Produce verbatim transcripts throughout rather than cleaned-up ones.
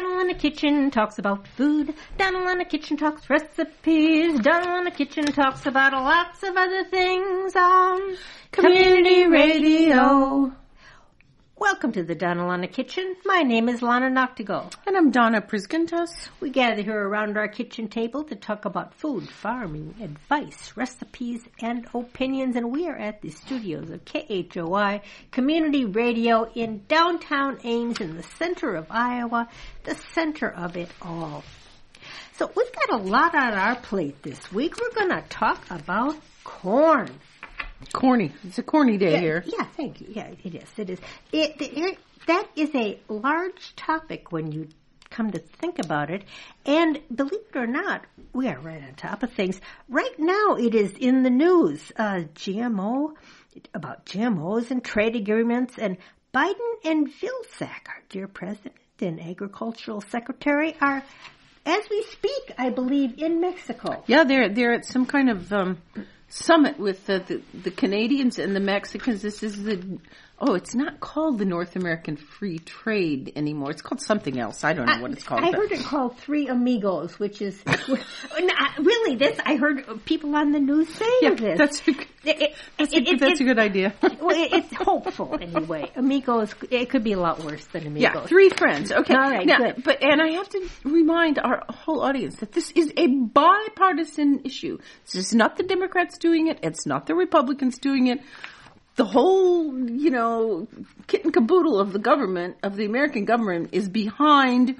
Donald in the Kitchen talks about food. Donald in the Kitchen talks recipes. Donald in the Kitchen talks about lots of other things on Community Radio. Welcome to the Donald in the Kitchen. My name is Lana Noctigal. And I'm Donna Priskintas. We gather here around our kitchen table to talk about food, farming, advice, recipes, and opinions. And we are at the studios of K H O I Community Radio in downtown Ames in the center of Iowa, the center of it all. So we've got a lot on our plate this week. We're going to talk about corn. Corny. It's a corny day yeah, here. Yeah, thank you. Yeah, it is. It is. It, it, that is a large topic when you come to think about it. And believe it or not, we are right on top of things. Right now it is in the news. Uh, G M O, about G M Os and trade agreements. And Biden and Vilsack, our dear President and Agricultural Secretary, are, as we speak, I believe, in Mexico. Yeah, they're, they're at some kind of... Um, summit with the, the, the Canadians and the Mexicans. This is the, oh, it's not called the North American Free Trade anymore. It's called something else. I don't know I, what it's called. I heard it called Three Amigos, which is, really, this, I heard people on the news saying yeah, this. That's a, it, that's, it, a, it, that's it, a good idea. Well, it, it's hopeful anyway. Amigos, it could be a lot worse than Amigos. Yeah, three friends. Okay. All right, now, good. But, and I have to remind our whole audience that this is a bipartisan issue. This is not the Democrats doing it. It's not the Republicans doing it. The whole, you know, kit and caboodle of the government, of the American government, is behind.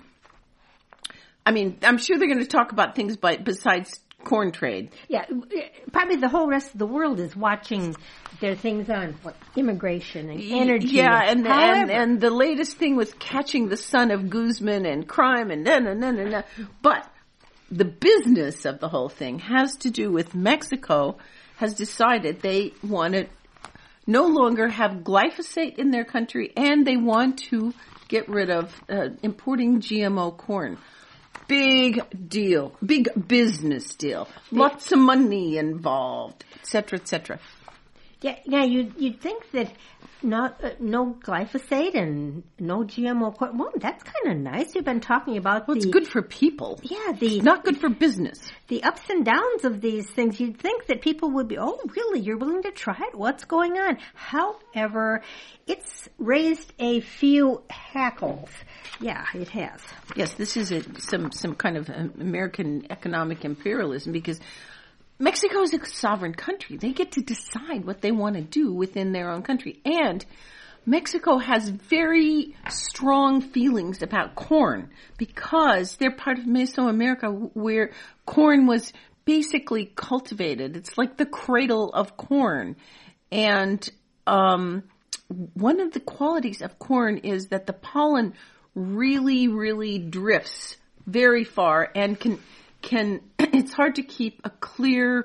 I mean, I'm sure they're going to talk about things by, besides corn trade. Yeah, probably the whole rest of the world is watching their things on what, immigration and energy. Yeah, and and, and and the latest thing with catching the son of Guzman and crime and na na na na na. But the business of the whole thing has to do with Mexico has decided they want to no longer have glyphosate in their country, and they want to get rid of uh, importing G M O corn. Big deal. Big business deal. Lots of money involved, et cetera, et cetera. Yeah, yeah. You'd you'd think that not uh, no glyphosate and no G M O corn. Well, that's kind of nice. You've been talking about. Well, the, it's good for people. Yeah, the it's not good for business. The ups and downs of these things. You'd think that people would be, oh, really? You're willing to try it? What's going on? However, it's raised a few hackles. Yeah, it has. Yes, this is a, some some kind of American economic imperialism because Mexico is a sovereign country. They get to decide what they want to do within their own country. And Mexico has very strong feelings about corn because they're part of Mesoamerica where corn was basically cultivated. It's like the cradle of corn. And um, one of the qualities of corn is that the pollen really, really drifts very far and can, can, it's hard to keep a clear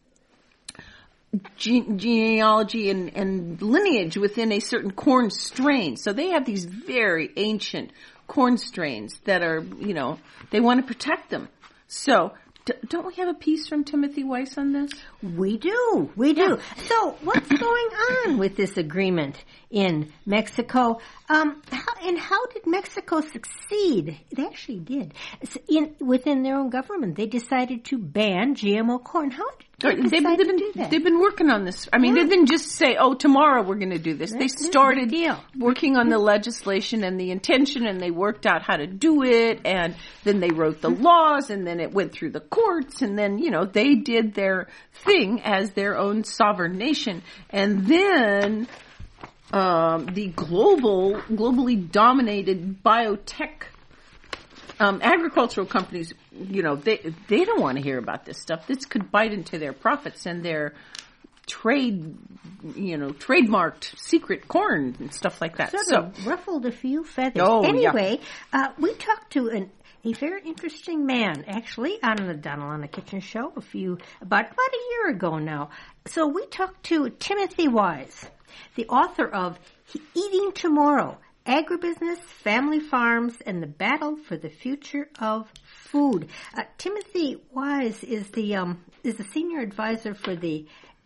gene- genealogy and, and lineage within a certain corn strain. So they have these very ancient corn strains that are, you know, they want to protect them. So, D- don't we have a piece from Timothy Weiss on this? We do. We do. Yeah. So what's going on with this agreement in Mexico? Um, how, and how did Mexico succeed? They actually did. In, within their own government, they decided to ban G M O corn. How did they they've, decide they've, to been, do that? They've been working on this. I mean, yeah. They didn't just say, oh, tomorrow we're going to do this. That, they started deal. working on the legislation and the intention, and they worked out how to do it, and then they wrote the laws, and then it went through the courts, and then, you know, they did their thing as their own sovereign nation. And then um, the global, globally dominated biotech um, agricultural companies, you know, they they don't want to hear about this stuff. This could bite into their profits and their trade, you know, trademarked secret corn and stuff like that. Sort so of ruffled a few feathers. Oh, anyway, yeah. uh, we talked to an A very interesting man, actually, on the Donald on the Kitchen show a few, about, about a year ago now. So we talked to Timothy Wise, the author of Eating Tomorrow, Agribusiness, Family Farms, and the Battle for the Future of Food. Uh, Timothy Wise is the um, is the senior advisor for the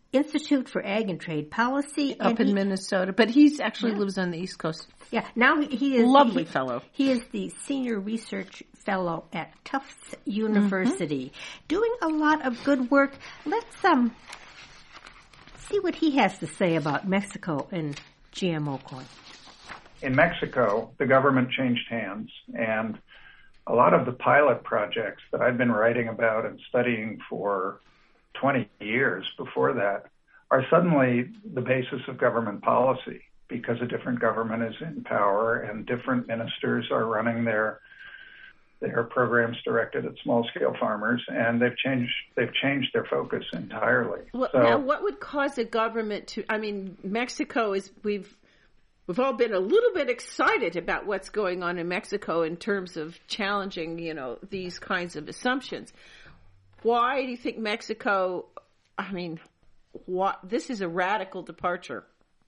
Institute for Ag and Trade Policy. Up and in he, Minnesota. But he actually yeah. lives on the East Coast. Yeah, now he, he is... Lovely he, fellow. He is the Senior Research Fellow at Tufts University, mm-hmm. doing a lot of good work. Let's um see what he has to say about Mexico and G M O corn. In Mexico, the government changed hands, and a lot of the pilot projects that I've been writing about and studying for twenty years before that are suddenly the basis of government policy because a different government is in power and different ministers are running their their programs directed at small-scale farmers, and they've changed they've changed their focus entirely. Well, so, now, what would cause a government to? I mean, Mexico is we've we've all been a little bit excited about what's going on in Mexico in terms of challenging, you know, these kinds of assumptions. Why do you think Mexico? I mean, what this is a radical departure.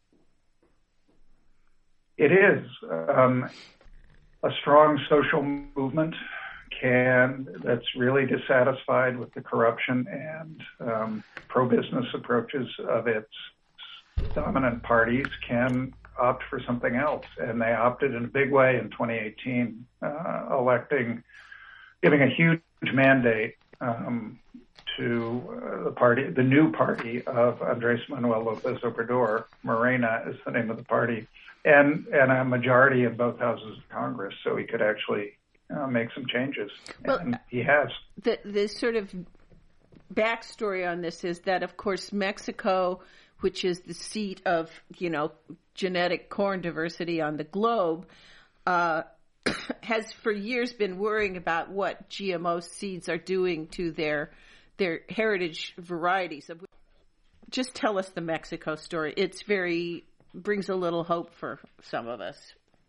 It is. Um, a strong social movement can that's really dissatisfied with the corruption and um, pro-business approaches of its dominant parties can opt for something else. And they opted in a big way in twenty eighteen, uh, electing, giving a huge mandate um, to uh, the party, the new party of Andrés Manuel López Obrador. Morena is the name of the party. And and a majority in both houses of Congress, so he could actually uh, make some changes, well, and he has. The the sort of backstory on this is that, of course, Mexico, which is the seat of you know genetic corn diversity on the globe, uh, has for years been worrying about what G M O seeds are doing to their their heritage varieties. Just tell us the Mexico story. It's very brings a little hope for some of us.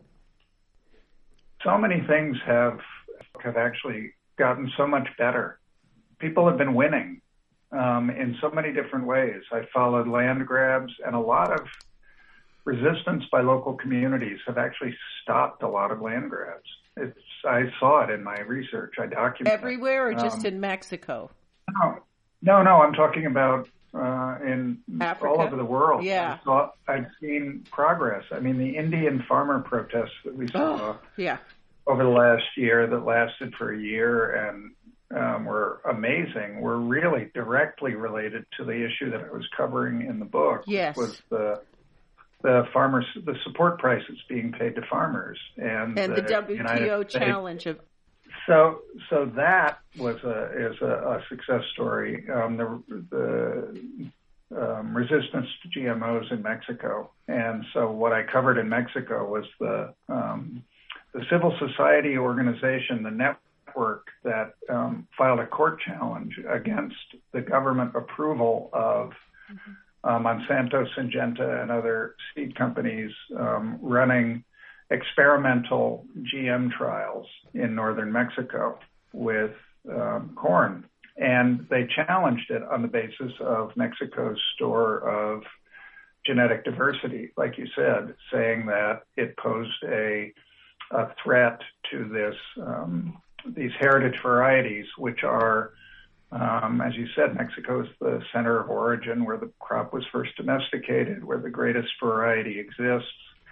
So many things have have actually gotten so much better. People have been winning um, in so many different ways. I followed land grabs, and a lot of resistance by local communities have actually stopped a lot of land grabs. It's I saw it in my research. I documented everywhere, or just um, in Mexico? No, no, no. I'm talking about. Uh, in Africa? All over the world. Yeah. I saw, I've seen progress. I mean, the Indian farmer protests that we saw oh, yeah. over the last year that lasted for a year and um, were amazing were really directly related to the issue that I was covering in the book. Yes. Was the the farmers, the support prices being paid to farmers. And, and the, the W T O United challenge States, of So, so that was a is a, a success story. Um, the the um, resistance to G M Os in Mexico, and so what I covered in Mexico was the um, the civil society organization, the network that um, filed a court challenge against the government approval of mm-hmm. uh, Monsanto, Syngenta, and other seed companies um, running experimental G M trials in northern Mexico with um, corn. And they challenged it on the basis of Mexico's store of genetic diversity, like you said, saying that it posed a, a threat to this um, these heritage varieties, which are, um, as you said, Mexico is the center of origin where the crop was first domesticated, where the greatest variety exists.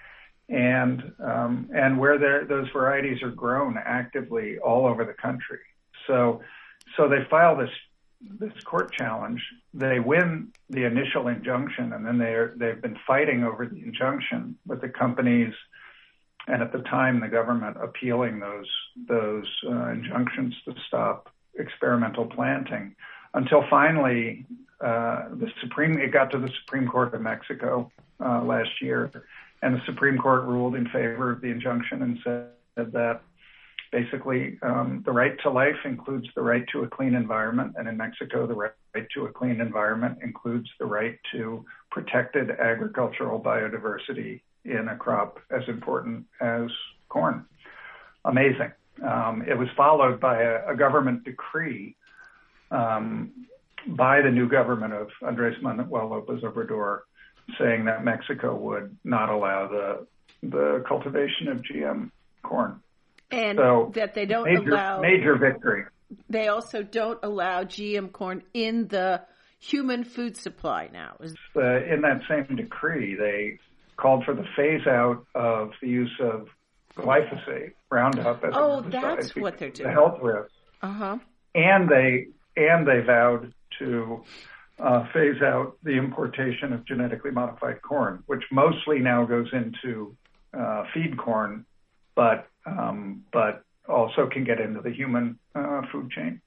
And um, and where those varieties are grown actively all over the country. So so they file this this court challenge. They win the initial injunction, and then they they've been fighting over the injunction with the companies, and at the time the government appealing those those uh, injunctions to stop experimental planting, until finally uh, the Supreme it got to the Supreme Court of Mexico uh, last year. And the Supreme Court ruled in favor of the injunction and said that basically um, the right to life includes the right to a clean environment. And in Mexico, the right to a clean environment includes the right to protected agricultural biodiversity in a crop as important as corn. Amazing. Um, it was followed by a, a government decree um, by the new government of Andrés Manuel López Obrador, saying that Mexico would not allow the the cultivation of G M corn. And so that they don't major, allow... Major victory. They also don't allow G M corn in the human food supply now. Is- uh, in that same decree, they called for the phase out of the use of glyphosate, Roundup, as oh, a herbicide, that's what they're doing. The health risks. Uh-huh. And they and they vowed to uh, phase out the importation of genetically modified corn, which mostly now goes into uh, feed corn, but um, but also can get into the human uh, food chain.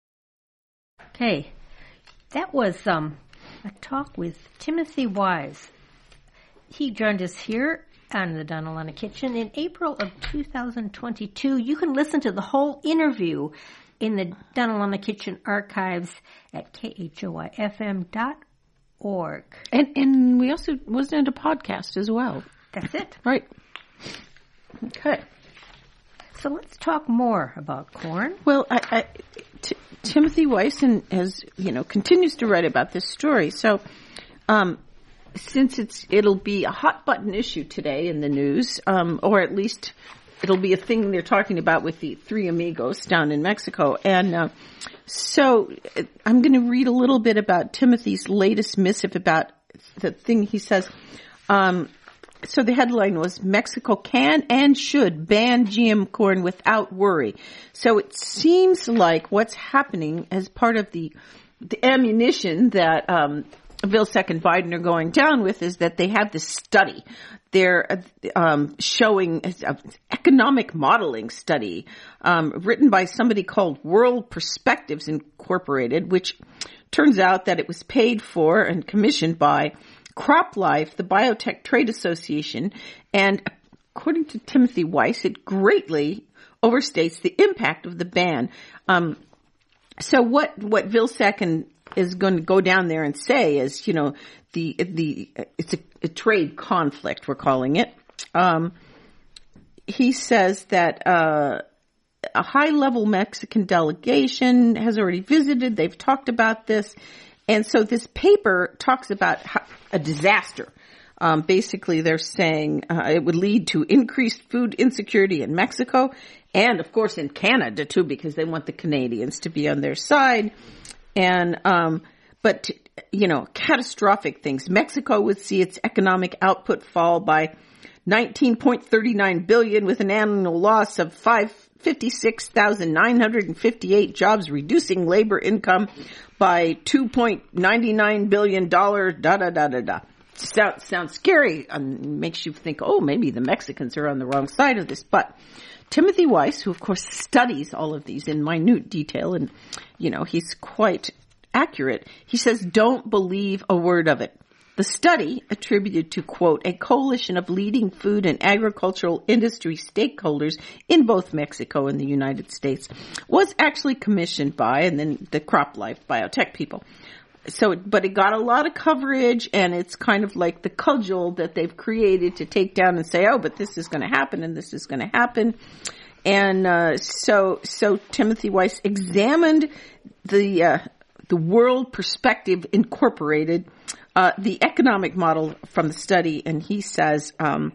Okay, that was um, a talk with Timothy Wise. He joined us here on the Donald on the Kitchen in April of two thousand twenty-two. You can listen to the whole interview in the Donald on the Kitchen archives at K H O I F M dot org. And and we also, wasn't it a podcast as well? That's it. Right. Okay. So let's talk more about corn. Well, I, I, t- Timothy Wyson has, you know, continues to write about this story. So, um, since it's, it'll be a hot button issue today in the news, um, or at least it'll be a thing they're talking about with the three amigos down in Mexico. And, uh, so I'm going to read a little bit about Timothy's latest missive about the thing he says. Um, So the headline was, Mexico can and should ban G M corn without worry. So it seems like what's happening as part of the the ammunition that um, Vilsack and Biden are going down with is that they have this study. They're um, showing an economic modeling study um, written by somebody called World Perspectives Incorporated, which turns out that it was paid for and commissioned by CropLife, the Biotech Trade Association, and according to Timothy Weiss, it greatly overstates the impact of the ban. Um, so what what Vilsack and is going to go down there and say is, you know, the the it's a, a trade conflict, we're calling it. Um, he says that uh, a high-level Mexican delegation has already visited. They've talked about this. And so this paper talks about how, a disaster. Um, basically, they're saying uh, it would lead to increased food insecurity in Mexico and, of course, in Canada, too, because they want the Canadians to be on their side. And, um, but, you know, catastrophic things. Mexico would see its economic output fall by nineteen point three nine billion dollars with an annual loss of five hundred fifty-six thousand nine hundred fifty-eight jobs, reducing labor income by two point nine nine billion dollars, da da da da da. Sounds, sounds scary and makes you think, oh, maybe the Mexicans are on the wrong side of this. But Timothy Weiss, who of course studies all of these in minute detail, and, you know, he's quite accurate, he says, don't believe a word of it. The study, attributed to, quote, a coalition of leading food and agricultural industry stakeholders in both Mexico and the United States, was actually commissioned by, and then the CropLife biotech people. So, but it got a lot of coverage, and it's kind of like the cudgel that they've created to take down and say, oh, but this is going to happen and this is going to happen. And, uh, so, so Timothy Weiss examined the, uh, the World Perspective Incorporated, uh, the economic model from the study, and he says, um,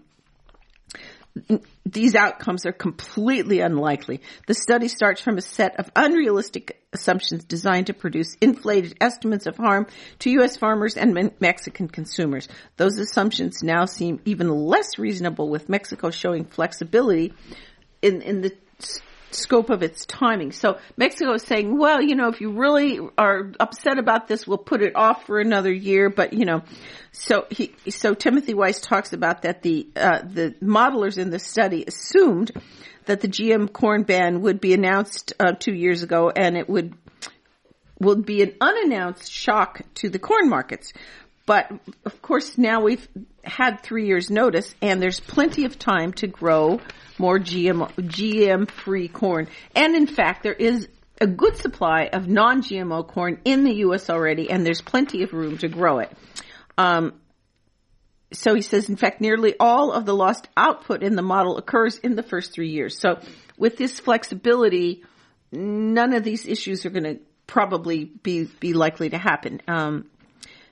these outcomes are completely unlikely. The study starts from a set of unrealistic assumptions designed to produce inflated estimates of harm to U S farmers and Mexican consumers. Those assumptions now seem even less reasonable, with Mexico showing flexibility in, in the scope of its timing. So Mexico is saying, well, you know, if you really are upset about this, we'll put it off for another year. But, you know, so he, so Timothy Weiss talks about that the, uh, the modelers in the study assumed that the G M corn ban would be announced, uh, two years ago, and it would, would be an unannounced shock to the corn markets. But of course now we've had three years notice, and there's plenty of time to grow more G M, G M-free corn. And in fact, there is a good supply of non-G M O corn in the U S already, and there's plenty of room to grow it. Um, so he says, in fact, nearly all of the lost output in the model occurs in the first three years. So with this flexibility, none of these issues are going to probably be, be likely to happen. Um,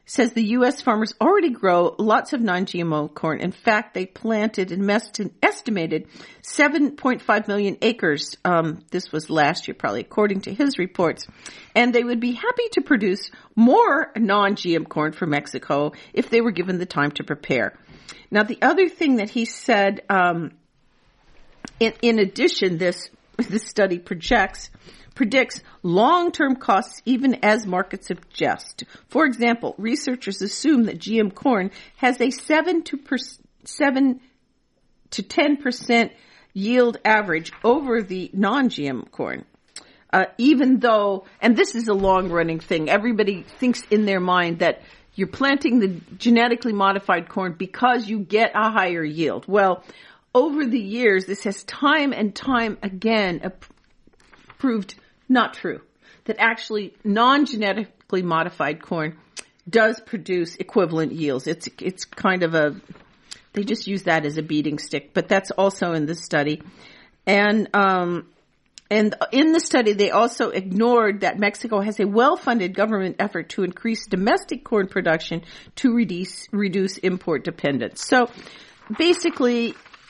says the U S farmers already grow lots of non-G M O corn. In fact, they planted an estimated seven point five million acres. Um, this was last year, probably, according to his reports. And they would be happy to produce more non-G M corn for Mexico if they were given the time to prepare. Now, the other thing that he said, um, in, in addition, this this study projects predicts long-term costs even as markets adjust. For example, researchers assume that G M corn has a seven to per, seven to ten percent yield average over the non-G M corn. Uh, even though, and this is a long-running thing, everybody thinks in their mind that you're planting the genetically modified corn because you get a higher yield. Well, over the years, this has time and time again uh, proved not true. That actually non-genetically modified corn does produce equivalent yields. It's it's kind of a, they just use that as a beating stick, but that's also in this study. And um, and in the study, they also ignored that Mexico has a well-funded government effort to increase domestic corn production to reduce reduce import dependence. So basically,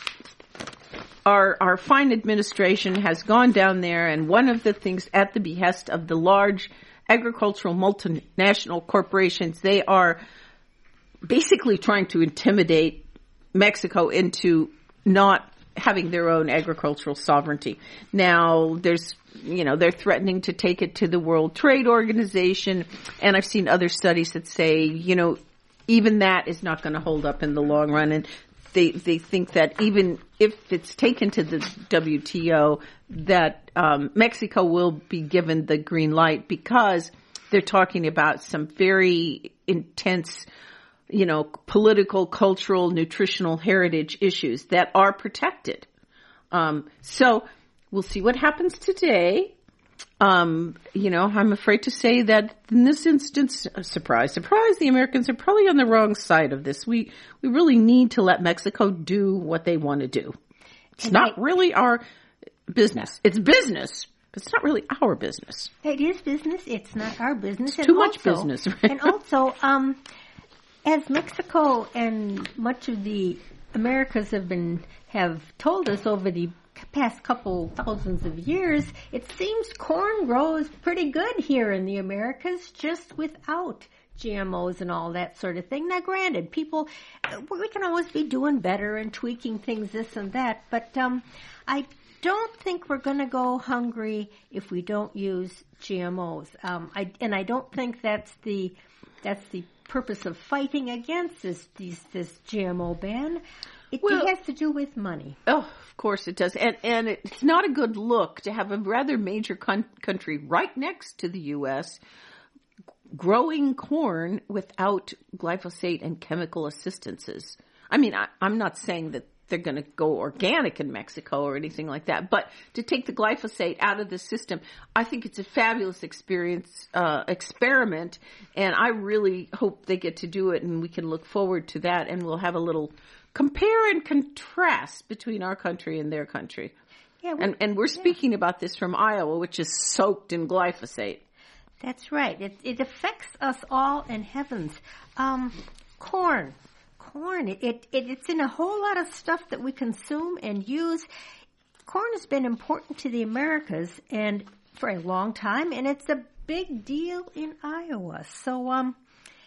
Our, our fine administration has gone down there, and one of the things at the behest of the large agricultural multinational corporations, they are basically trying to intimidate Mexico into not having their own agricultural sovereignty. Now, there's, you know, they're threatening to take it to the World Trade Organization, and I've seen other studies that say, you know, even that is not going to hold up in the long run, and They they think that even if it's taken to the W T O, that um, Mexico will be given the green light because they're talking about some very intense, you know, political, cultural, nutritional heritage issues that are protected. Um, so we'll see what happens today. Um, you know, I'm afraid to say that in this instance, surprise, surprise, the Americans are probably on the wrong side of this. We, we really need to let Mexico do what they want to do. It's and not I, really our business. It's business, but it's not really our business. It is business. It's not our business. It's and too also, much business. Right? And also, um, as Mexico and much of the Americas have been, have told us over the past couple thousands of years, it seems corn grows pretty good here in the Americas just without G M Os and all that sort of thing. Now, granted, people, we can always be doing better and tweaking things, this and that, but um, I don't think we're going to go hungry if we don't use G M Os. Um, I, and I don't think that's the that's the purpose of fighting against this these, this G M O ban. It well, has to do with money. Oh, of course it does. And and it's not a good look to have a rather major con- country right next to the U S growing corn without glyphosate and chemical assistances. I mean, I, I'm not saying that they're going to go organic in Mexico or anything like that, but to take the glyphosate out of the system, I think it's a fabulous experience, uh, experiment, and I really hope they get to do it, and we can look forward to that, and we'll have a little compare and contrast between our country and their country. Yeah, well, and, and we're speaking yeah. about this from Iowa, which is soaked in glyphosate. That's right. It, it affects us all in heavens. Um, corn. Corn. It, it, it it's in a whole lot of stuff that we consume and use. Corn has been important to the Americas and for a long time, and it's a big deal in Iowa. So, um,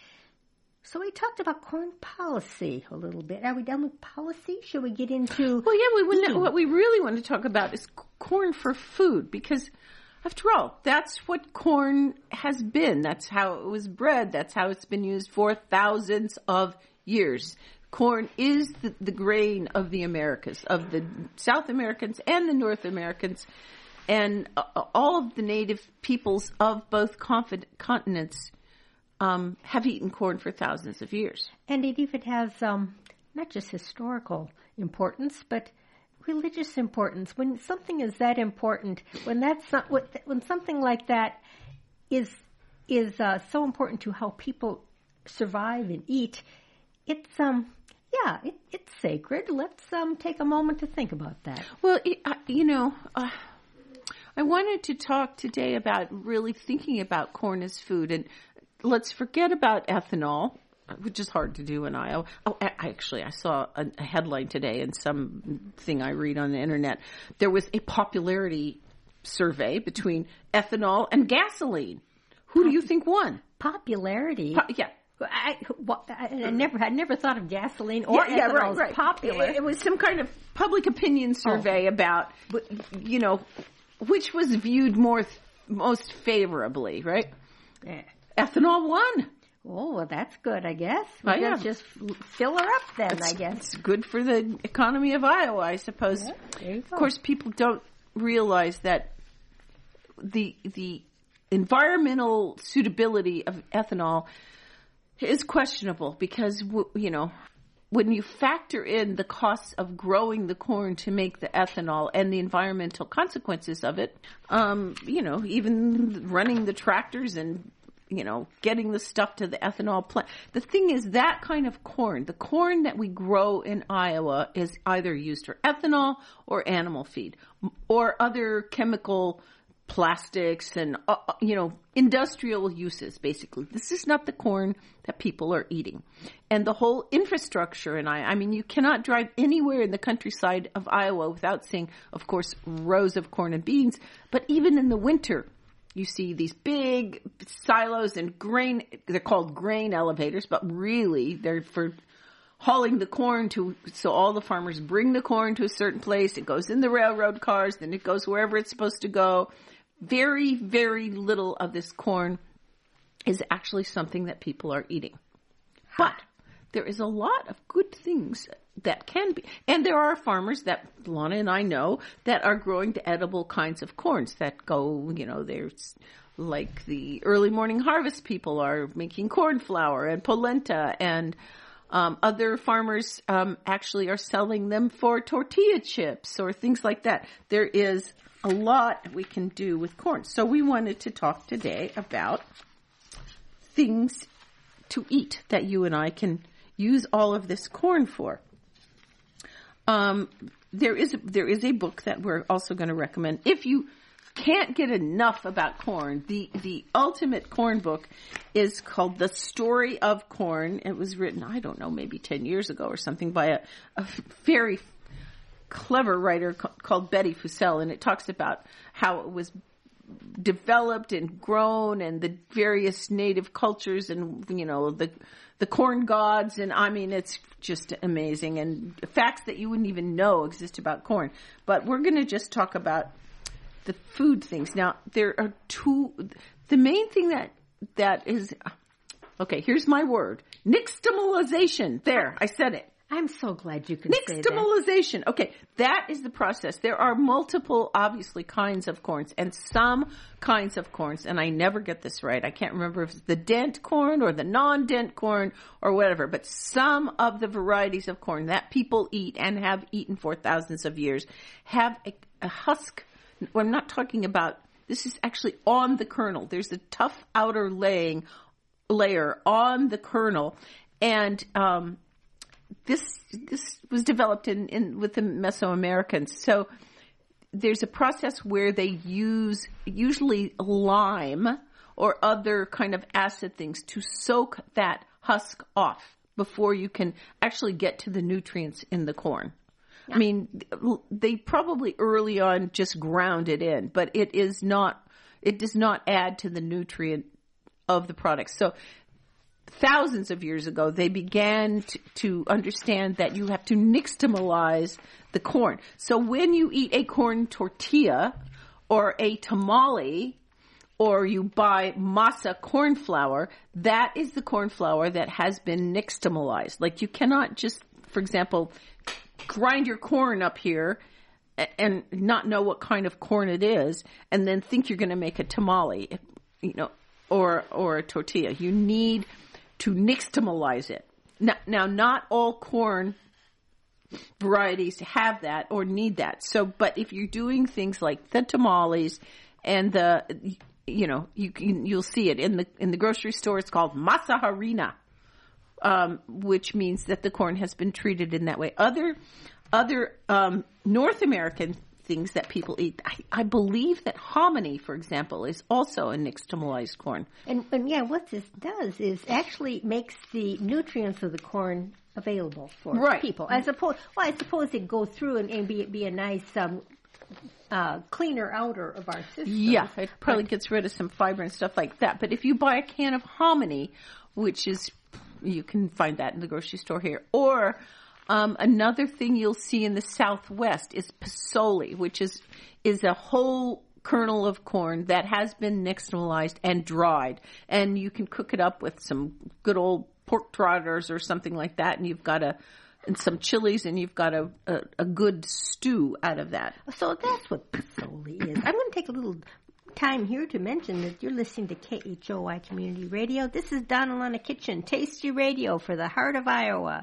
so we talked about corn policy a little bit. Are we done with policy? Should we get into? Well, yeah. We would, what we really want to talk about is corn for food, because after all, that's what corn has been. That's how it was bred. That's how it's been used for thousands of years. Corn is the, the grain of the Americas, of the South Americans and the North Americans, and uh, all of the native peoples of both continents um, have eaten corn for thousands of years. And it even has um, not just historical importance, but religious importance. When something is that important, when that's not, when something like that is is uh, so important to how people survive and eat, it's um yeah it, it's sacred. Let's um take a moment to think about that. Well, it, uh, you know, uh, I wanted to talk today about really thinking about corn as food, and let's forget about ethanol, which is hard to do in Iowa. Oh, actually, I saw a, a headline today in some thing I read on the internet. There was a popularity survey between ethanol and gasoline. Who do you think won? Popularity? Po- yeah. I, well, I never, I never thought of gasoline or yeah, yeah, ethanol right, as right. popular. It, it was some kind of public opinion survey oh. about, you know, which was viewed more most favorably, right? Yeah. Ethanol won. Oh, well, that's good, I guess. Oh, We'll yeah. just fill her up then, It's, I guess. It's good for the economy of Iowa, I suppose. Yeah, there you go. Of course, people don't realize that the the environmental suitability of ethanol is questionable because, you know, when you factor in the costs of growing the corn to make the ethanol and the environmental consequences of it, um, you know, even running the tractors and, you know, getting the stuff to the ethanol plant. The thing is, that kind of corn, the corn that we grow in Iowa, is either used for ethanol or animal feed or other chemical plastics and, uh, you know, industrial uses, basically. This is not the corn that people are eating. And the whole infrastructure in Iowa, I mean, you cannot drive anywhere in the countryside of Iowa without seeing, of course, rows of corn and beans. But even in the winter, you see these big silos and grain, they're called grain elevators, but really they're for hauling the corn to, so all the farmers bring the corn to a certain place. It goes in the railroad cars, then it goes wherever it's supposed to go. Very, very little of this corn is actually something that people are eating. But there is a lot of good things that can be. And there are farmers that Lana and I know that are growing the edible kinds of corns that go, you know, there's like the early morning harvest people are making corn flour and polenta, and um, other farmers um, actually are selling them for tortilla chips or things like that. There is a lot we can do with corn. So we wanted to talk today about things to eat that you and I can use all of this corn for. Um, there is there is a book that we're also going to recommend. If you can't get enough about corn, the the ultimate corn book is called The Story of Corn. It was written, I don't know, maybe ten years ago or something by a, a very clever writer called Betty Fussell, and it talks about how it was developed and grown and the various native cultures and, you know, the the corn gods, and I mean, it's just amazing, and facts that you wouldn't even know exist about corn. But we're going to just talk about the food things. Now, there are two, the main thing that that is, okay, here's my word, nixtamalization. There, I said it. I'm so glad you could say that. Nixtamalization. Okay, that is the process. There are multiple, obviously, kinds of corns, and some kinds of corns, and I never get this right. I can't remember if it's the dent corn or the non-dent corn or whatever, but some of the varieties of corn that people eat and have eaten for thousands of years have a, a husk. Well, I'm not talking about, this is actually on the kernel. There's a tough outer laying layer on the kernel, and um This this was developed in, in with the Mesoamericans. So there's a process where they use usually lime or other kind of acid things to soak that husk off before you can actually get to the nutrients in the corn. Yeah. I mean, they probably early on just ground it in, but it is not, it does not add to the nutrient of the product. So thousands of years ago, they began to, to understand that you have to nixtamalize the corn. So when you eat a corn tortilla or a tamale, or you buy masa corn flour, that is the corn flour that has been nixtamalized. Like, you cannot just, for example, grind your corn up here and not know what kind of corn it is and then think you're going to make a tamale, you know, or or a tortilla. You need to nixtamalize it. Now, now, not all corn varieties have that or need that. So, but if you're doing things like the tamales and the, you know, you can, you'll see it in the in the grocery store. It's called masa harina, um, which means that the corn has been treated in that way. Other other um, North American things that people eat. I, I believe that hominy, for example, is also a nixtamalized corn. And, and yeah, what this does is actually makes the nutrients of the corn available for right. people. I suppose, well, I suppose it go through and, and be, be a nice um, uh, cleaner outer of our system. Yeah, it probably but, gets rid of some fiber and stuff like that. But if you buy a can of hominy, which is, you can find that in the grocery store here, or um, another thing you'll see in the Southwest is pasoli, which is is a whole kernel of corn that has been nixtamalized and dried, and you can cook it up with some good old pork trotters or something like that, and you've got a and some chilies, and you've got a, a, a good stew out of that. So that's what pasoli is. I'm going to take a little time here to mention that you're listening to K H O I Community Radio. This is Donald on the Kitchen, Tasty Radio for the heart of Iowa.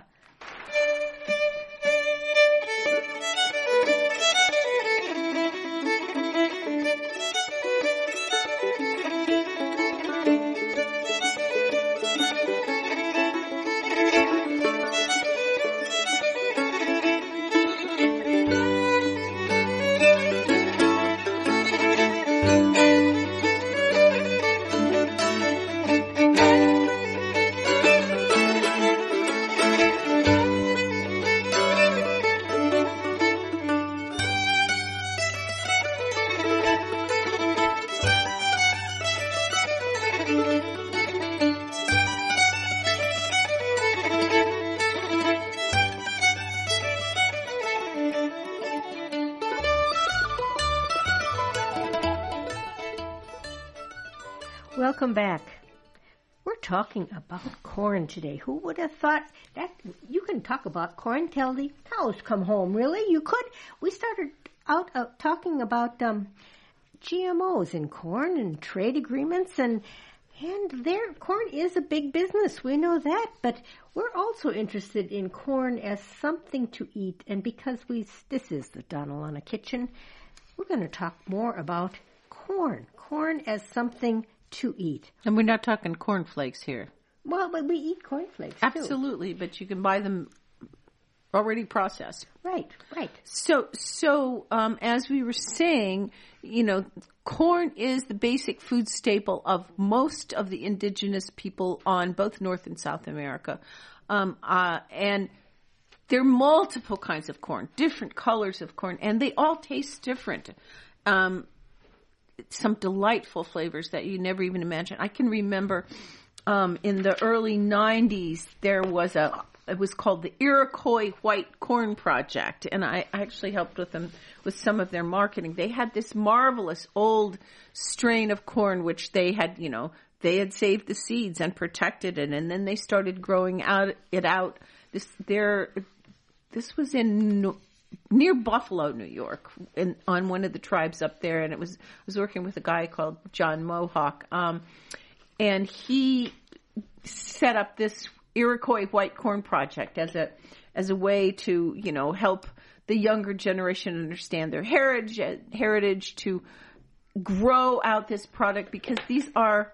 Welcome back. We're talking about corn today. Who would have thought that you can talk about corn till the cows come home? Really? You could. We started out uh, talking about um, G M Os in corn and trade agreements, and and their corn is a big business. We know that, but we're also interested in corn as something to eat. And because we this is the Donald on a Kitchen, we're going to talk more about corn. Corn as something to eat. And we're not talking cornflakes here. Well, but we eat cornflakes too. Absolutely, but you can buy them already processed. Right, right. So, so um, as we were saying, you know, corn is the basic food staple of most of the indigenous people on both North and South America. Um, uh, and there are multiple kinds of corn, different colors of corn, and they all taste different. Um, some delightful flavors that you never even imagine. I can remember um, in the early nineties, there was a, it was called the Iroquois White Corn Project, and I actually helped with them with some of their marketing. They had this marvelous old strain of corn, which they had, you know, they had saved the seeds and protected it, and then they started growing out it out. This there, this was in near Buffalo, New York, in, on one of the tribes up there, and it was I was working with a guy called John Mohawk, um, and he set up this Iroquois White Corn Project as a as a way to, you know, help the younger generation understand their heritage, heritage to grow out this product, because these are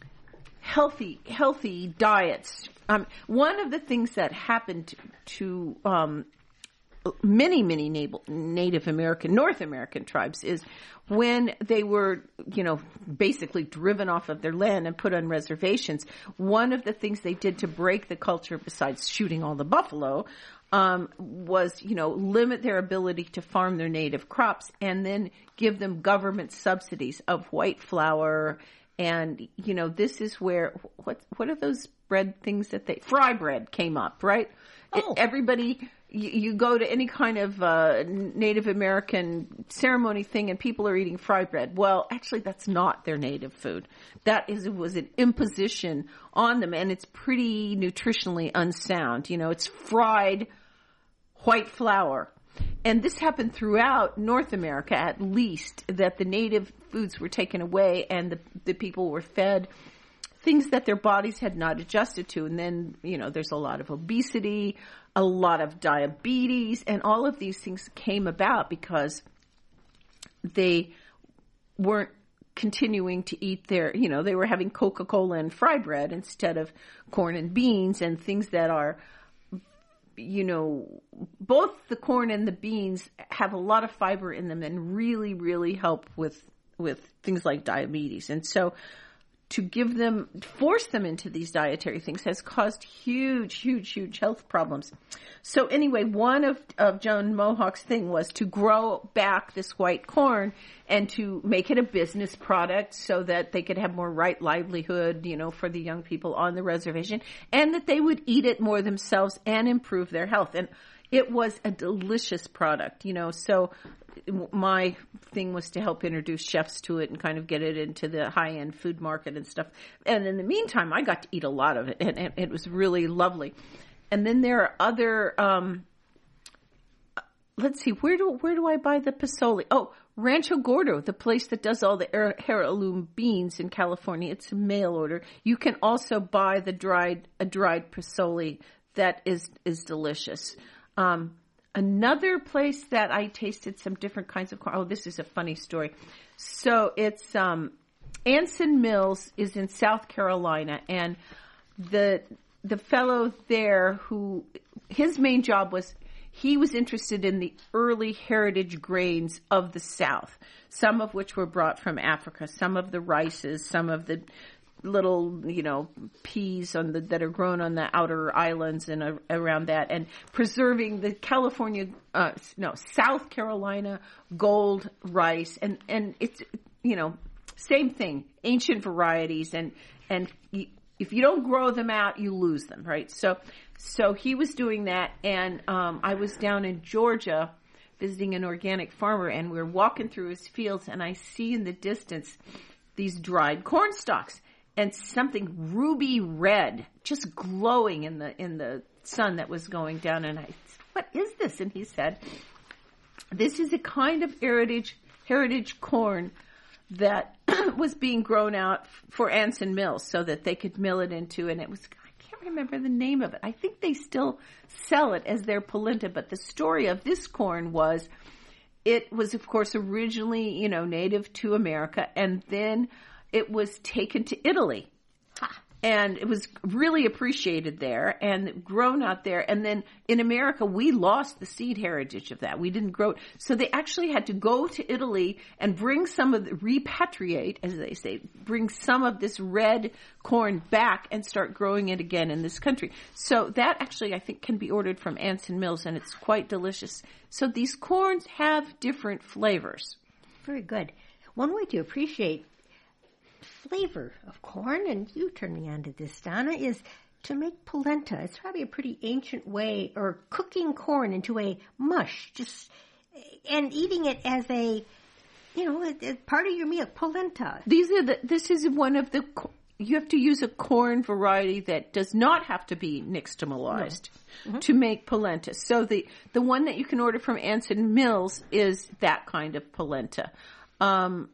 healthy healthy diets. Um, one of the things that happened to um, many, many Native American, North American tribes is when they were, you know, basically driven off of their land and put on reservations, one of the things they did to break the culture, besides shooting all the buffalo, um, was, you know, limit their ability to farm their native crops and then give them government subsidies of white flour. And, you know, this is where, what, what are those bread things that they, fry bread came up, right? Oh. Everybody, you, you go to any kind of uh, Native American ceremony thing and people are eating fry bread. Well, actually, that's not their native food. That is was an imposition on them, and it's pretty nutritionally unsound. You know, it's fried white flour. And this happened throughout North America, at least, that the native foods were taken away and the, the people were fed things that their bodies had not adjusted to. And then, you know, there's a lot of obesity, a lot of diabetes, and all of these things came about because they weren't continuing to eat their, you know, they were having Coca-Cola and fry bread instead of corn and beans and things that are you know, both the corn and the beans have a lot of fiber in them and really, really help with, with things like diabetes. And so to give them, force them into these dietary things has caused huge, huge, huge health problems. So anyway, one of, of Joan Mohawk's thing was to grow back this white corn and to make it a business product so that they could have more right livelihood, you know, for the young people on the reservation, and that they would eat it more themselves and improve their health. And it was a delicious product, you know, so my thing was to help introduce chefs to it and kind of get it into the high-end food market and stuff. And in the meantime, I got to eat a lot of it, and it was really lovely. And then there are other, um, let's see, where do where do I buy the pozole? Oh, Rancho Gordo, the place that does all the heirloom beans in California. It's a mail order. You can also buy the dried a dried pozole that is is delicious. Um, Another place that I tasted some different kinds of corn. Oh, this is a funny story. So it's um, Anson Mills is in South Carolina, and the the fellow there who his main job was he was interested in the early heritage grains of the South, some of which were brought from Africa, some of the rices, some of the little, you know, peas on the, that are grown on the outer islands and uh, around that, and preserving the California, uh, no, South Carolina gold rice. And, and it's, you know, same thing, ancient varieties. And, and if you don't grow them out, you lose them, right? So, so he was doing that. And, um, I was down in Georgia visiting an organic farmer, and we were walking through his fields, and I see in the distance these dried corn stalks. And something ruby red, just glowing in the in the sun that was going down. And I said, "What is this?" And he said, "This is a kind of heritage heritage corn that was being grown out for Anson Mills, so that they could mill it into." And it was, I can't remember the name of it. I think they still sell it as their polenta. But the story of this corn was, it was of course originally, you know, native to America, and then it was taken to Italy, and it was really appreciated there and grown out there. And then in America, we lost the seed heritage of that. We didn't grow it. So they actually had to go to Italy and bring some of the, repatriate, as they say, bring some of this red corn back and start growing it again in this country. So that actually, I think, can be ordered from Anson Mills, and it's quite delicious. So these corns have different flavors. Very good. One way to appreciate flavor of corn, and you turned me on to this, Donna, is to make polenta. It's probably a pretty ancient way, or cooking corn into a mush, just and eating it as a, you know, as part of your meal. Polenta. These are the. This is one of the. You have to use a corn variety that does not have to be nixtamalized no. mm-hmm. to make polenta. So the the one that you can order from Anson Mills is that kind of polenta. Um,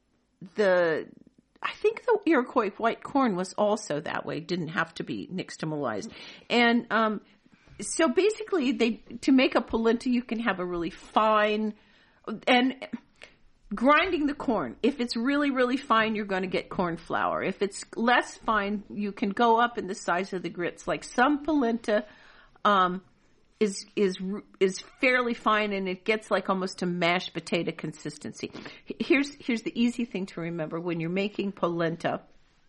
the I think the Iroquois white corn was also that way, didn't have to be nixtamalized. And um, so basically, they to make a polenta, you can have a really fine, and grinding the corn. If it's really, really fine, you're going to get corn flour. If it's less fine, you can go up in the size of the grits. Like some polenta um, is is is fairly fine, and it gets like almost a mashed potato consistency. Here's here's the easy thing to remember when you're making polenta.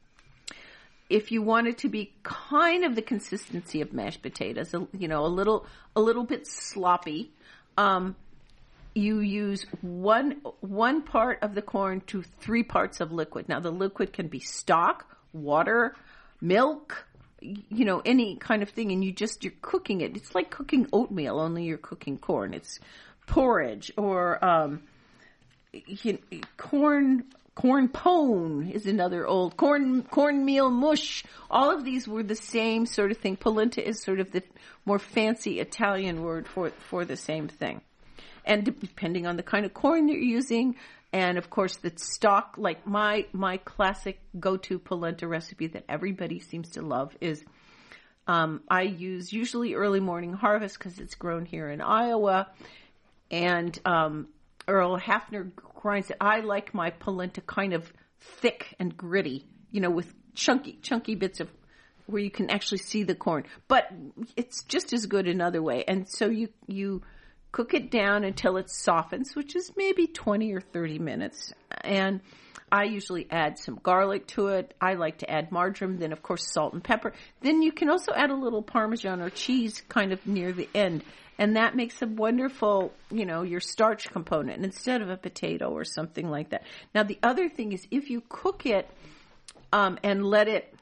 If you want it to be kind of the consistency of mashed potatoes, you know, a little a little bit sloppy, um, you use one one part of the corn to three parts of liquid. Now the liquid can be stock, water, milk, you know, any kind of thing, and you just, you're cooking it. It's like cooking oatmeal, only you're cooking corn. It's porridge, or um, you know, corn, corn pone is another old, corn, cornmeal mush. All of these were the same sort of thing. Polenta is sort of the more fancy Italian word for, for the same thing. And depending on the kind of corn you're using, and of course the stock, like my, my classic go-to polenta recipe that everybody seems to love is, um, I use usually early morning harvest because it's grown here in Iowa, and, um, Earl Hafner grinds it. I like my polenta kind of thick and gritty, you know, with chunky, chunky bits of where you can actually see the corn. But it's just as good another way. And so you you cook it down until it softens, which is maybe twenty or thirty minutes. And I usually add some garlic to it. I like to add marjoram, then of course salt and pepper. Then you can also add a little Parmesan or cheese kind of near the end. And that makes a wonderful, you know, your starch component instead of a potato or something like that. Now the other thing is if you cook it um, and let it,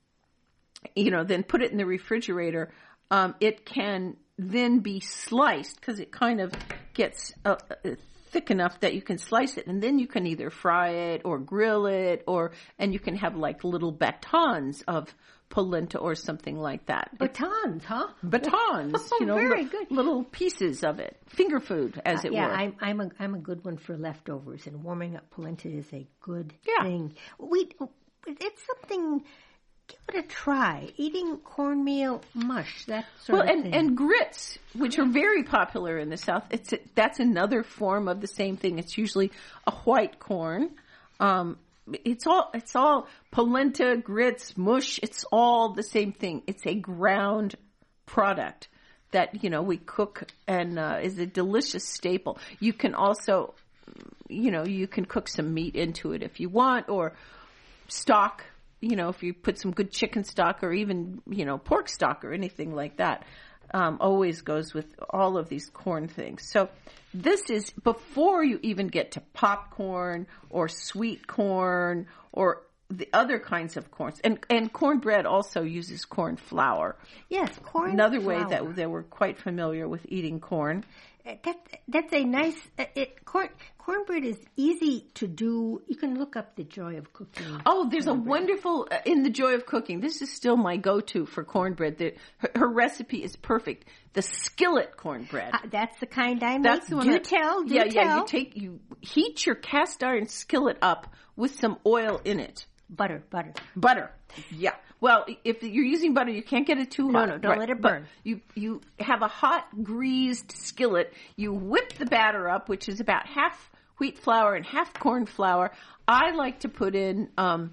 you know, then put it in the refrigerator, um, it can then be sliced because it kind of gets uh, thick enough that you can slice it, and then you can either fry it or grill it, or and you can have like little batons of polenta or something like that. Batons, huh? Batons, Oh, you know, very li- good. little pieces of it, finger food, as Uh, it yeah, were. I'm I'm a I'm a good one for leftovers, and warming up polenta is a good Yeah. thing. We it's something. Give it a try. Eating cornmeal mush, that sort Well, of and, thing. and grits, which are very popular in the South. It's a, that's another form of the same thing. It's usually a white corn. Um, it's all it's all polenta, grits, mush. It's all the same thing. It's a ground product that you know we cook and uh, is a delicious staple. You can also, you know, you can cook some meat into it if you want, or stock. You know, if you put some good chicken stock or even, you know, pork stock or anything like that, um, always goes with all of these corn things. So this is before you even get to popcorn or sweet corn or the other kinds of corns. And, and cornbread also uses corn flour. Yes, corn Another flour. way that, that we're quite familiar with eating corn. That that's a nice uh, it corn cornbread is easy to do. You can look up the joy of cooking. Oh, there's a wonderful, uh, in The Joy of Cooking, this is still my go-to for cornbread. The, her, her recipe is perfect. The skillet cornbread. Uh, that's the kind I make. That's the one do that, tell, do yeah, tell. yeah, you take, you heat your cast iron skillet up with some oil in it. Butter, butter. Butter. Yeah. Well, if you're using butter, you can't get it too No, hot. no, don't let it burn. But you, you have a hot greased skillet. You whip the batter up, which is about half wheat flour and half corn flour. I like to put in, um,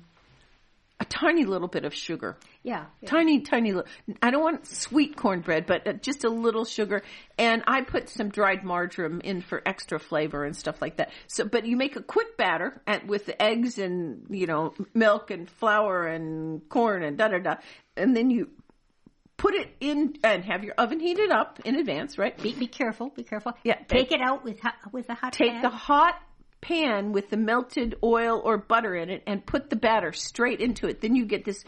a tiny little bit of sugar. Yeah, yeah. Tiny, tiny little. I don't want sweet cornbread, but uh, just a little sugar. And I put some dried marjoram in for extra flavor and stuff like that. So, but you make a quick batter at, with the eggs and, you know, milk and flour and corn and da da da. And then you put it in and have your oven heated up in advance, right? Be, be careful, be careful. Yeah. Take it out with hot, with a hot Take pan. the hot pan with the melted oil or butter in it and put the batter straight into it. Then you get this,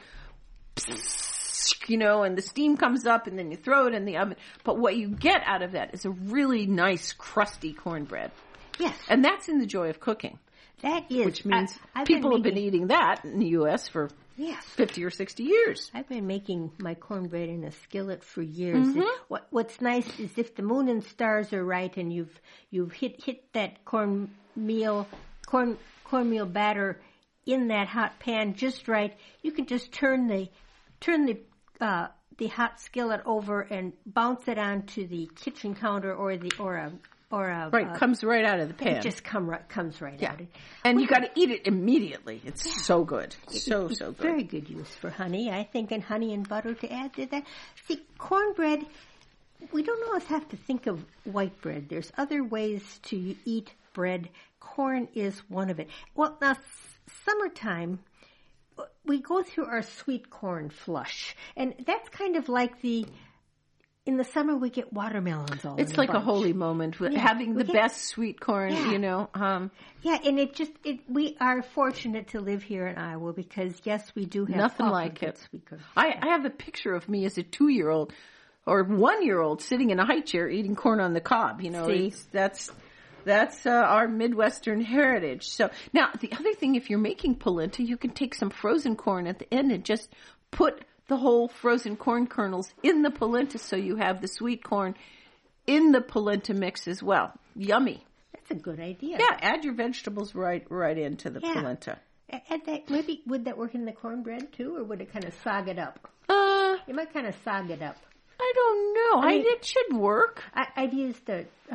you know, and the steam comes up and then you throw it in the oven. But what you get out of that is a really nice crusty cornbread. Yes. And that's in The Joy of Cooking. That is. Which means I, I've people been have been making, eating that in the U S for yes. fifty or sixty years. I've been making my cornbread in a skillet for years. Mm-hmm. What, what's nice is if the moon and stars are right and you've you've hit hit that cornmeal corn cornmeal batter in that hot pan just right, you can just turn the turn the uh, the hot skillet over and bounce it onto the kitchen counter or the or a or a Right, uh, comes right out of the pan. it just come right, comes right yeah. out. And you got to eat it immediately. It's so good. So, It's so good. Very good use for honey, I think, and honey and butter to add to that. See, cornbread, we don't always have to think of white bread. There's other ways to eat bread. Corn is one of it. Well, now, summertime, we go through our sweet corn flush, and that's kind of like the... In the summer, we get watermelons all It's in like a, a holy moment with Yeah, having we the get- best sweet corn, Yeah. you know. Um, Yeah, and it just, it, we are fortunate to live here in Iowa because, yes, we do have Nothing awful like good it. sweet corn. I, I have a picture of me as a two-year-old or one-year-old sitting in a high chair eating corn on the cob. You know, See? it's, that's that's uh, our Midwestern heritage. So now the other thing, if you're making polenta, you can take some frozen corn at the end and just put the whole frozen corn kernels in the polenta, so you have the sweet corn in the polenta mix as well. Yummy. That's a good idea. Yeah, add your vegetables right right into the Yeah. polenta. And that, maybe, would that work in the cornbread too, or would it kind of sog it up? Uh, It might kind of sog it up. I don't know. I I mean- it should work. I, I've used the uh,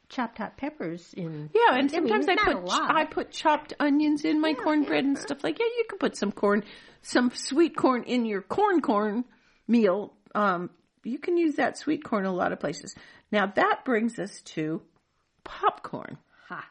chopped hot peppers in. Yeah, and I mean, sometimes I not put a lot. I put chopped onions in my Yeah, cornbread yeah. and stuff like. Yeah, you can put some corn, some sweet corn in your corn corn meal. Um, you can use that sweet corn a lot of places. Now that brings us to popcorn. Ha.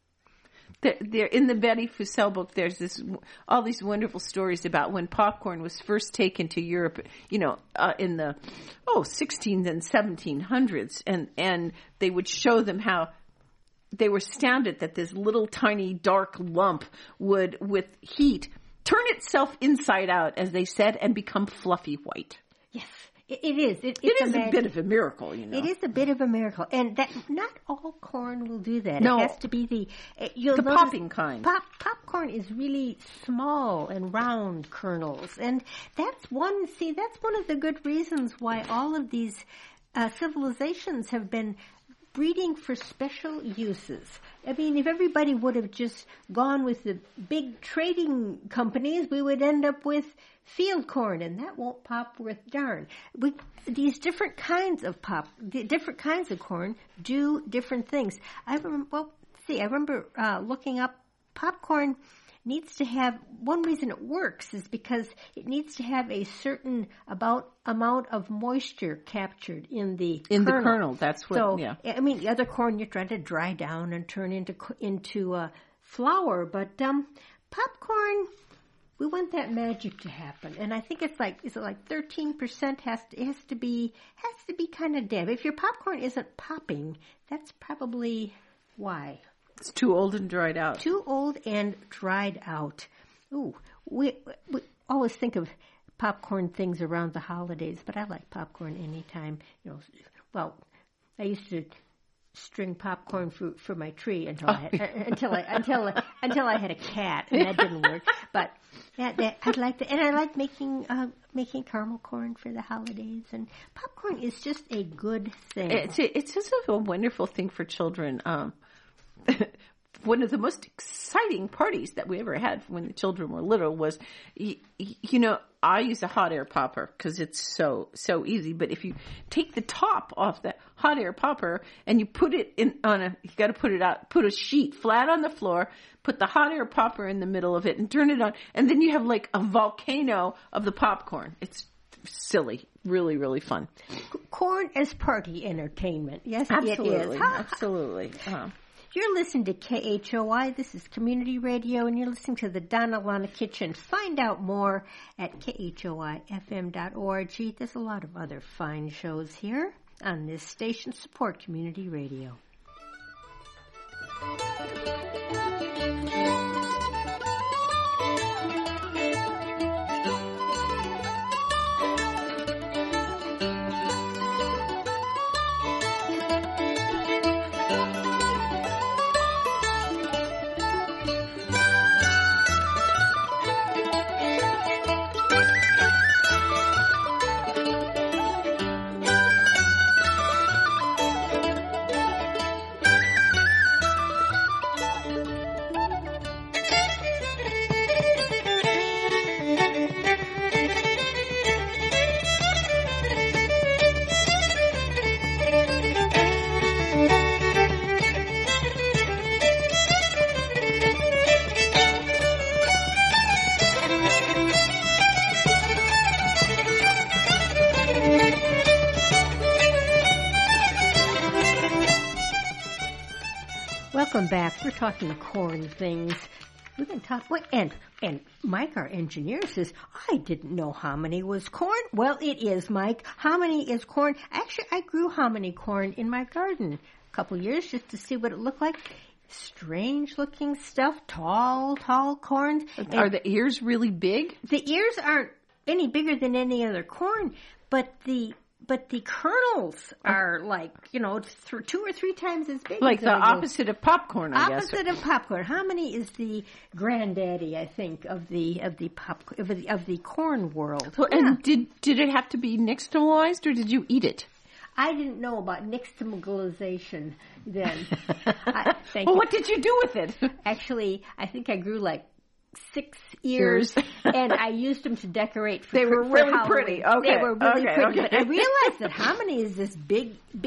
There, there, in the Betty Fussell book, there's this, all these wonderful stories about when popcorn was first taken to Europe, you know, uh, in the, oh, sixteen and seventeen hundreds. And, and they would show them how they were astounded that this little tiny dark lump would, with heat, turn itself inside out, as they said, and become fluffy white. Yes, it, it is. It, It it's is a, a magic. bit of a miracle, you know. It is a bit of a miracle, and that not all corn will do that. No. It has to be the uh, you'll The notice popping kind. Pop popcorn is really small and round kernels, and that's one. See, that's one of the good reasons why all of these uh, civilizations have been breeding for special uses. I mean, if everybody would have just gone with the big trading companies, we would end up with field corn, and that won't pop worth darn. We, these different kinds of pop, the different kinds of corn do different things. I remember, well, see, I remember uh, looking up popcorn needs to have, one reason it works is because it needs to have a certain about amount of moisture captured in the In kernel. the kernel, that's what, So, yeah. I mean, the other corn you're trying to dry down and turn into into uh, flour, but um, popcorn, we want that magic to happen, and I think it's like is it like thirteen percent has to has to be has to be kind of damp. If your popcorn isn't popping, that's probably why. It's too old and dried out. Too old and dried out. Ooh, we we always think of popcorn things around the holidays, but I like popcorn anytime. You know, well, I used to string popcorn fruit for my tree until I had, uh, until I until I, until I had a cat, and that didn't work. But that, that I'd like to, and I like making uh, making caramel corn for the holidays. And popcorn is just a good thing. It's it's just a wonderful thing for children. Um, one of the most exciting parties that we ever had when the children were little was, you, you know, I use a hot air popper because it's so, so easy. But if you take the top off the hot air popper and you put it in on a, you got to put it out, put a sheet flat on the floor, put the hot air popper in the middle of it and turn it on. And then you have like a volcano of the popcorn. It's silly. Really, really fun. Corn as party entertainment. Yes, Absolutely. it is. Ha, ha. Absolutely. Uh-huh. You're listening to K H O I. This is Community Radio, and you're listening to the Donna Lana Kitchen. Find out more at K H O I F M dot org. There's a lot of other fine shows here on this station. Support Community Radio. Welcome back. We're talking corn things. We've been talking, and and Mike, our engineer, says, I didn't know hominy was corn. Well, it is, Mike. Hominy is corn. Actually, I grew hominy corn in my garden a couple years just to see what it looked like. Strange looking stuff, tall, tall corns. Are the ears really big? The ears aren't any bigger than any other corn, but the but the kernels are like, you know, th- two or three times as big. Like as the I guess. opposite of popcorn, I guess. Opposite of popcorn. Hominy is the granddaddy, I think, of the of the pop of the, of the corn world. Well, Yeah. and did did it have to be nixtamalized or did you eat it? I didn't know about nixtamalization then. I, thank Well, you. what did you do with it? Actually, I think I grew like six ears, Ears. and I used them to decorate. For, They were for really Halloween. pretty. Okay, They were really okay, pretty. okay. But I realized that hominy is this big, big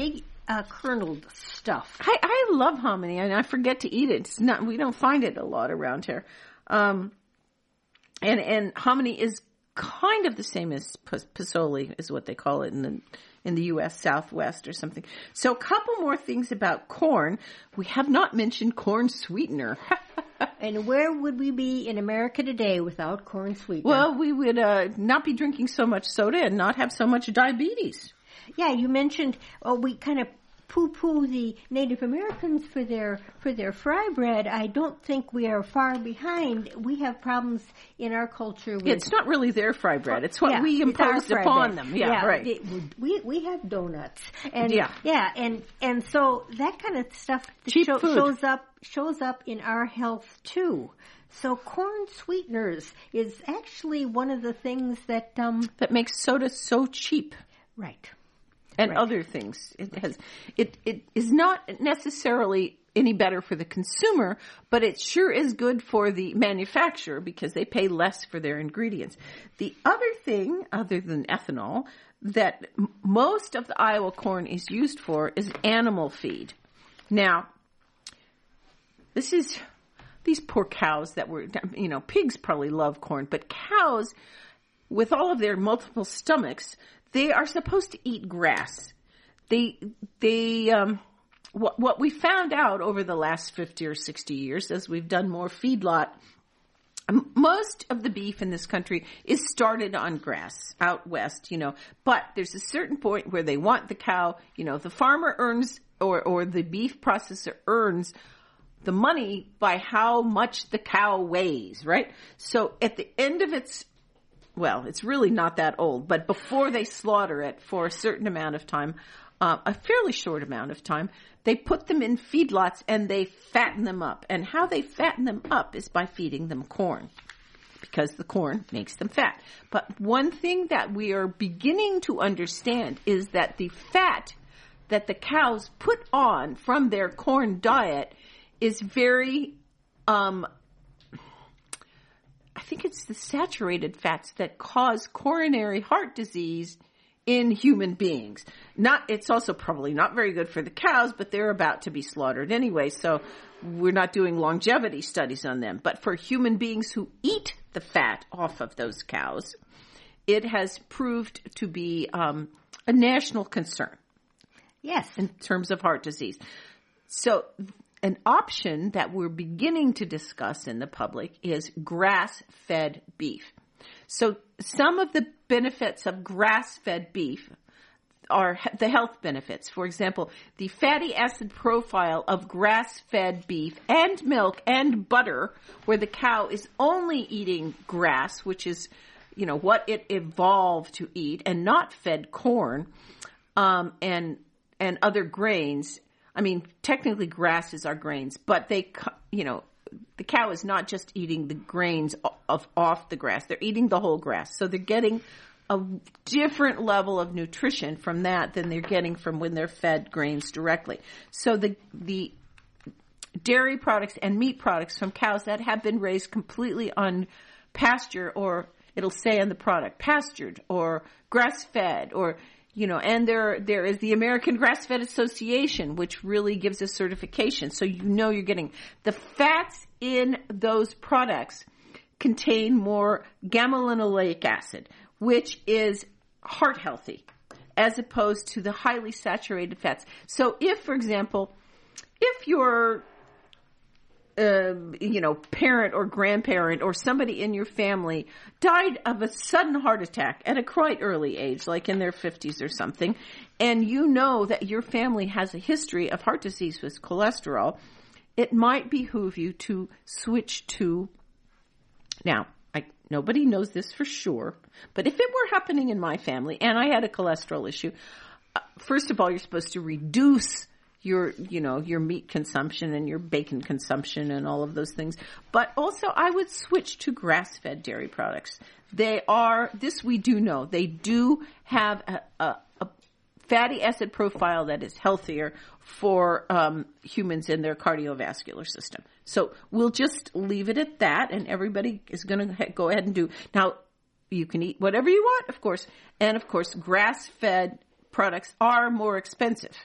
uh, kerneled stuff. I, I love hominy, and I forget to eat it. It's not, we don't find it a lot around here. Um, and, and hominy is kind of the same as pozole, is what they call it in the, in the U S Southwest or something. So a couple more things about corn. We have not mentioned corn sweetener. And where would we be in America today without corn sweetener? Well, we would uh, not be drinking so much soda and not have so much diabetes. Yeah, you mentioned, oh, we kind of poo-poo the Native Americans for their for their fry bread. I don't think we are far behind. We have problems in our culture with... It's not really their fry bread. It's what yeah, we imposed upon bread. them. Yeah, yeah, right. It, we we have donuts. And yeah. Yeah, and and so that kind of stuff Cheap show, food. shows up shows up in our health too. So corn sweeteners is actually one of the things that um that makes soda so cheap. Right. And right. other things. It has, it, it is not necessarily any better for the consumer, but it sure is good for the manufacturer because they pay less for their ingredients. The other thing, other than ethanol, that m- most of the Iowa corn is used for is animal feed. Now, this is, these poor cows that were, you know, pigs probably love corn, but cows, with all of their multiple stomachs, they are supposed to eat grass. They, they, um, what, what we found out over the last fifty or sixty years as we've done more feedlot, most of the beef in this country is started on grass out west, you know, but there's a certain point where they want the cow, you know, the farmer earns or, or the beef processor earns the money by how much the cow weighs, right? So at the end of its Well, it's really not that old, but before they slaughter it for a certain amount of time, uh, a fairly short amount of time, they put them in feedlots and they fatten them up. And how they fatten them up is by feeding them corn, because the corn makes them fat. But one thing that we are beginning to understand is that the fat that the cows put on from their corn diet is very um I think it's the saturated fats that cause coronary heart disease in human beings. Not, it's also probably not very good for the cows, but they're about to be slaughtered anyway, so we're not doing longevity studies on them. But for human beings who eat the fat off of those cows, it has proved to be um, a national concern. Yes. In terms of heart disease. So an option that we're beginning to discuss in the public is grass-fed beef. So some of the benefits of grass-fed beef are the health benefits. For example, the fatty acid profile of grass-fed beef and milk and butter, where the cow is only eating grass, which is, you know, what it evolved to eat, and not fed corn, um, and and other grains. I mean, technically grasses are grains, but they, you know, the cow is not just eating the grains of off the grass. They're eating the whole grass. So they're getting a different level of nutrition from that than they're getting from when they're fed grains directly. So the, the dairy products and meat products from cows that have been raised completely on pasture, or it'll say on the product, pastured or grass-fed, or you know, and there there is the American Grass-Fed Association, which really gives a certification. So you know you're getting the fats in those products contain more gamma-linoleic acid, which is heart healthy, as opposed to the highly saturated fats. So if, for example, if you're Uh, you know, parent or grandparent or somebody in your family died of a sudden heart attack at a quite early age, like in their fifties or something, and you know that your family has a history of heart disease with cholesterol, it might behoove you to switch to, now, I, nobody knows this for sure, but if it were happening in my family and I had a cholesterol issue, uh, first of all, you're supposed to reduce your, you know, your meat consumption and your bacon consumption and all of those things. But also I would switch to grass-fed dairy products. They are, this we do know, they do have a, a, a fatty acid profile that is healthier for um, humans in their cardiovascular system. So we'll just leave it at that, and everybody is going to go ahead and do. Now, you can eat whatever you want, of course, and of course, grass-fed products are more expensive.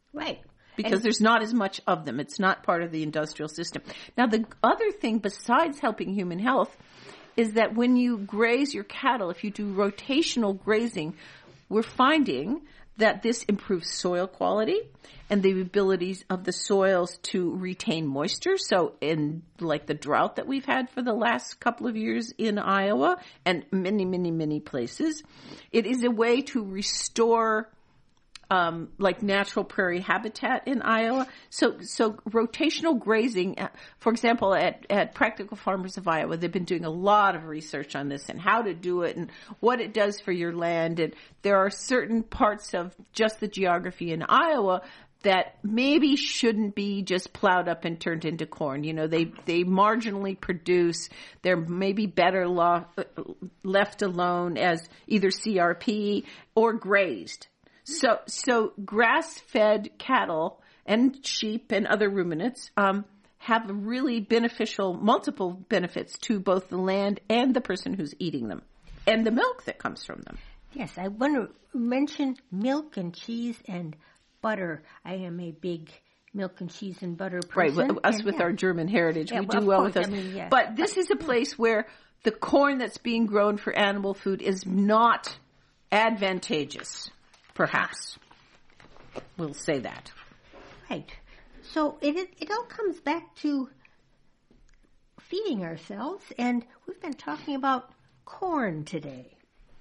Right. Because And there's not as much of them. It's not part of the industrial system. Now, the other thing besides helping human health is that when you graze your cattle, if you do rotational grazing, we're finding that this improves soil quality and the abilities of the soils to retain moisture. So in like the drought that we've had for the last couple of years in Iowa and many, many, many places, it is a way to restore Um, like natural prairie habitat in Iowa. So, so rotational grazing, for example, at, at Practical Farmers of Iowa, they've been doing a lot of research on this and how to do it and what it does for your land. And there are certain parts of just the geography in Iowa that maybe shouldn't be just plowed up and turned into corn. You know, they, they marginally produce. They're maybe better lo- left alone as either C R P or grazed. So, so grass-fed cattle and sheep and other ruminants um, have really beneficial, multiple benefits to both the land and the person who's eating them, and the milk that comes from them. yes, I want to mention milk and cheese and butter. I am a big milk and cheese and butter Right, person. us and, with yeah. our German heritage, Yeah, we well, do of well course, with us. I mean, yeah. But this is a place where the corn that's being grown for animal food is not advantageous. Perhaps. We'll say that. Right. So it it, it all comes back to feeding ourselves, and we've been talking about corn today.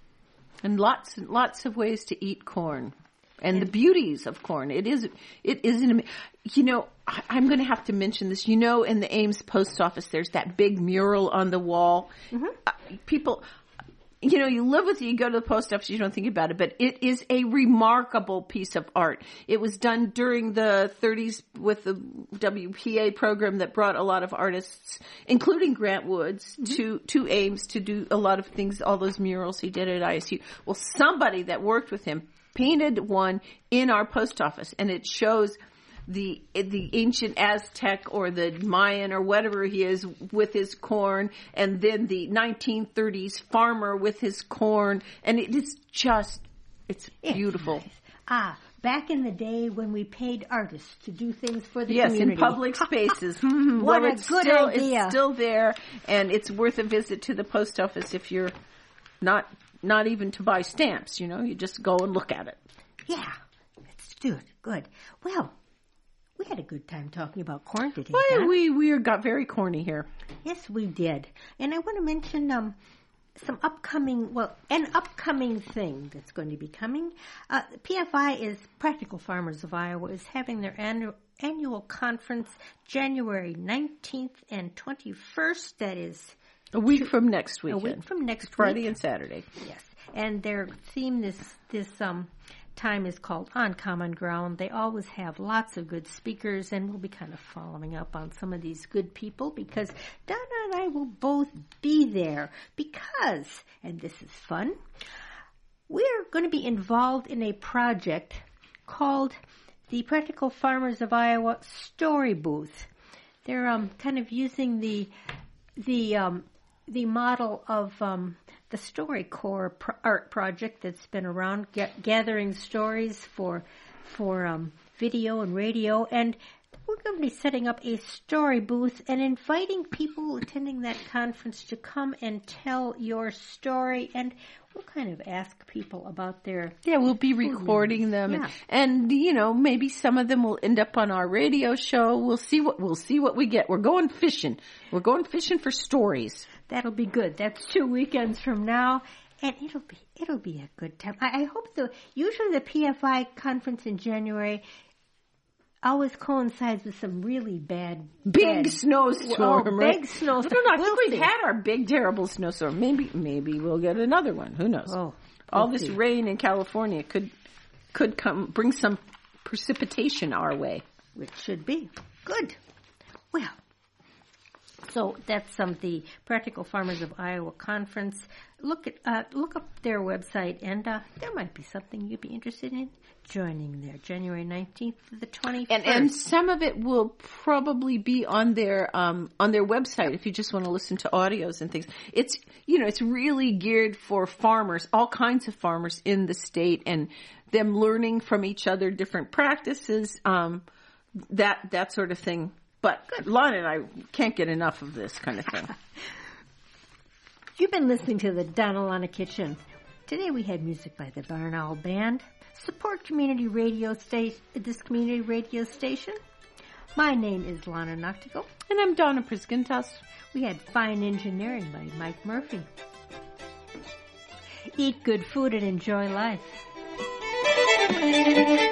And lots and lots of ways to eat corn. And the beauties of corn. It is, it is, an, you know, I, I'm going to have to mention this. You know, in the Ames post office, there's that big mural on the wall. Mm-hmm. Uh, people, you know, you live with it, you go to the post office, you don't think about it, but it is a remarkable piece of art. It was done during the thirties with the W P A program that brought a lot of artists, including Grant Woods, mm-hmm. to, to Ames to do a lot of things, all those murals he did at I S U. Well, somebody that worked with him painted one in our post office, and it shows the the ancient Aztec or the Mayan or whatever he is with his corn, and then the nineteen thirties farmer with his corn, and it is just, it's beautiful. It's nice. Ah, back in the day when we paid artists to do things for the yes, community. in public spaces. What well, a it's good still, idea. It's still there, and it's worth a visit to the post office if you're not not even to buy stamps. You know, you just go and look at it. Yeah, let's do it. Good. Well, we had a good time talking about corn today. Well, Don. we we got very corny here. Yes, we did. And I want to mention um, some upcoming, well, an upcoming thing that's going to be coming. Uh, P F I is, Practical Farmers of Iowa, is having their annual, annual conference January nineteenth and twenty-first. That is A week from next weekend. a week from next Friday week. and Saturday. Yes. And their theme this, this um, time is called On Common Ground. They always have lots of good speakers, and we'll be kind of following up on some of these good people because Donna and I will both be there because, and this is fun, we're going to be involved in a project called the Practical Farmers of Iowa Story Booth. They're um, kind of using the the um, the model of um, the StoryCorps pro- art project that's been around, get, gathering stories for for um, video and radio, and we're going to be setting up a story booth and inviting people attending that conference to come and tell your story, and we'll kind of ask people about their Yeah, we'll be recording them, yeah. and, and you know, maybe some of them will end up on our radio show. We'll see what we'll see what we get. We're going fishing. We're going fishing for stories. That'll be good. That's two weekends from now, and it'll be it'll be a good time. I, I hope the usually the P F I conference in January always coincides with some really bad Big bad, snowstorm, oh, right? big snowstorm. I don't know. I We'll think we've see. had our big, terrible snowstorm. Maybe, maybe we'll get another one. Who knows? Oh, All we'll this see. rain in California could could come bring some precipitation our way. Which should be good. Well, So that's some of the Practical Farmers of Iowa Conference. Look at uh, look up their website, and uh, there might be something you'd be interested in joining there, January nineteenth to the twenty-first. And, and some of it will probably be on their um, on their website if you just want to listen to audios and things. It's you know it's really geared for farmers, all kinds of farmers in the state, and them learning from each other different practices, um, that that sort of thing. But Lon and I can't get enough of this kind of thing. You've been listening to the Donna Lana Kitchen. Today we had music by the Barn Owl Band. Support community radio station, this community radio station. My name is Lana Noctigal. And I'm Donna Priskintas. We had fine engineering by Mike Murphy. Eat good food and enjoy life.